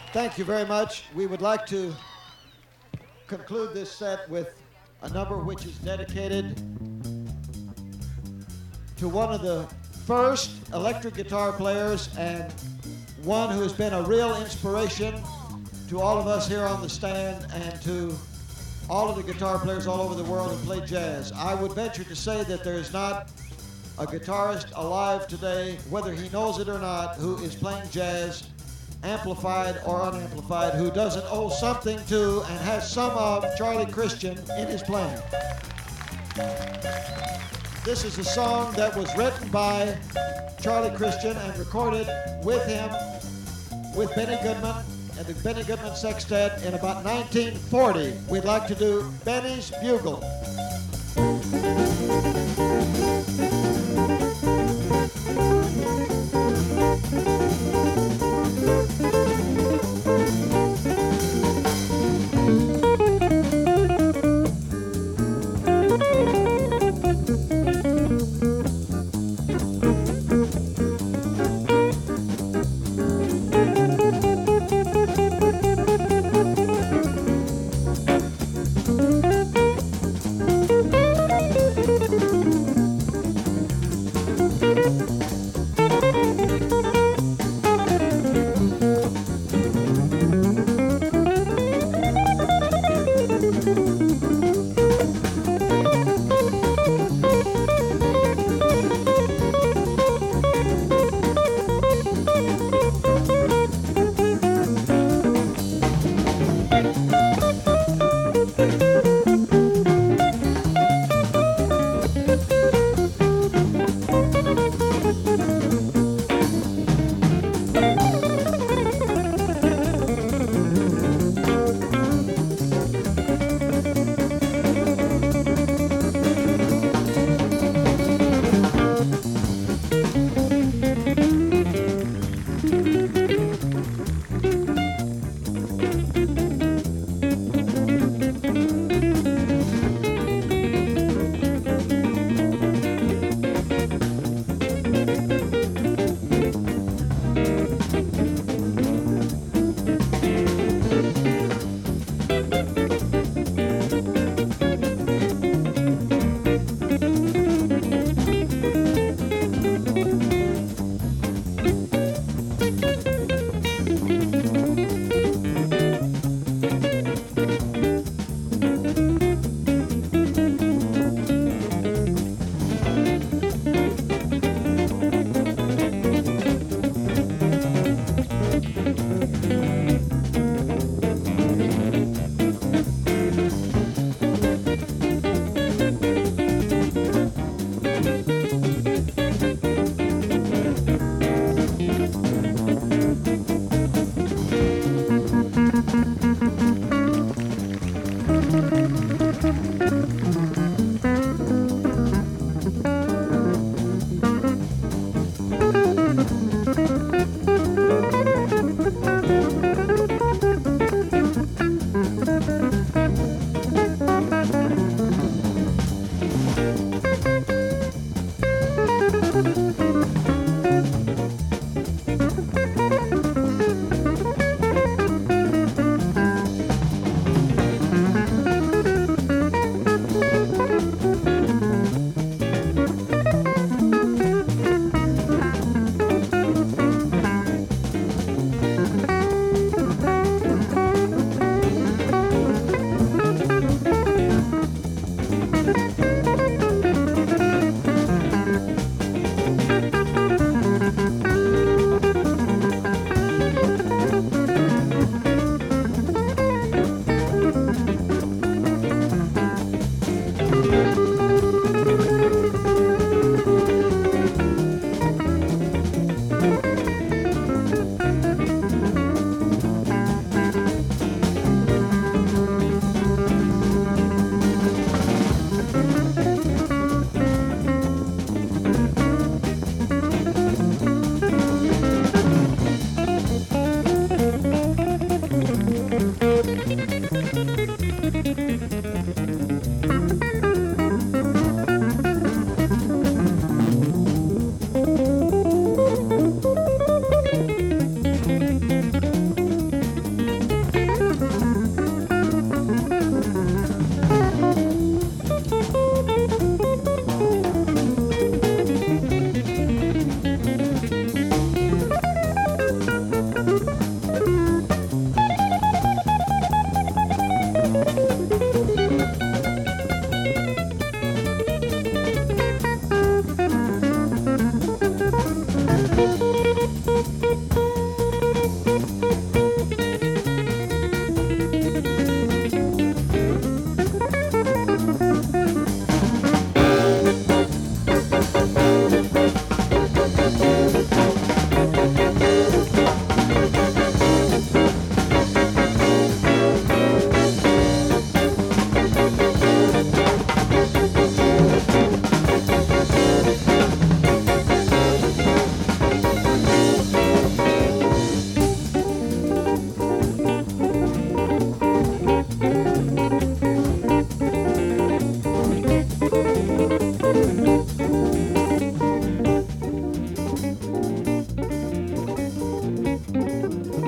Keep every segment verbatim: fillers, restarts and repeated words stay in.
Thank you very much. We would like to conclude this set with a number which is dedicated to one of the first electric guitar players and one who has been a real inspiration to all of us here on the stand and to all of the guitar players all over the world who play jazz. I would venture to say that there is not a guitarist alive today, whether he knows it or not, who is playing jazz, amplified or unamplified, who doesn't owe something to and has some of Charlie Christian in his playing. This is a song that was written by Charlie Christian and recorded with him, with Benny Goodman and the Benny Goodman Sextet in about nineteen forty. We'd like to do Benny's Bugle.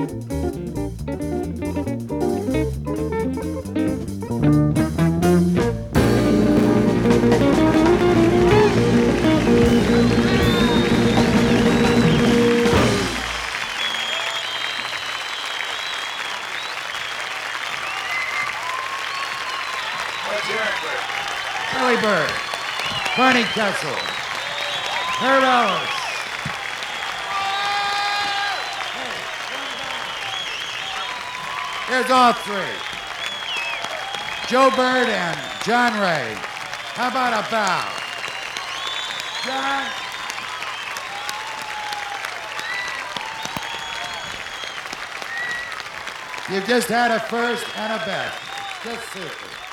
Billy Bird, Barney Kessel, Herb Ellis. Here's all three. Joe Bird and John Ray. How about a bow? John? You've just had a first and a best. Just super.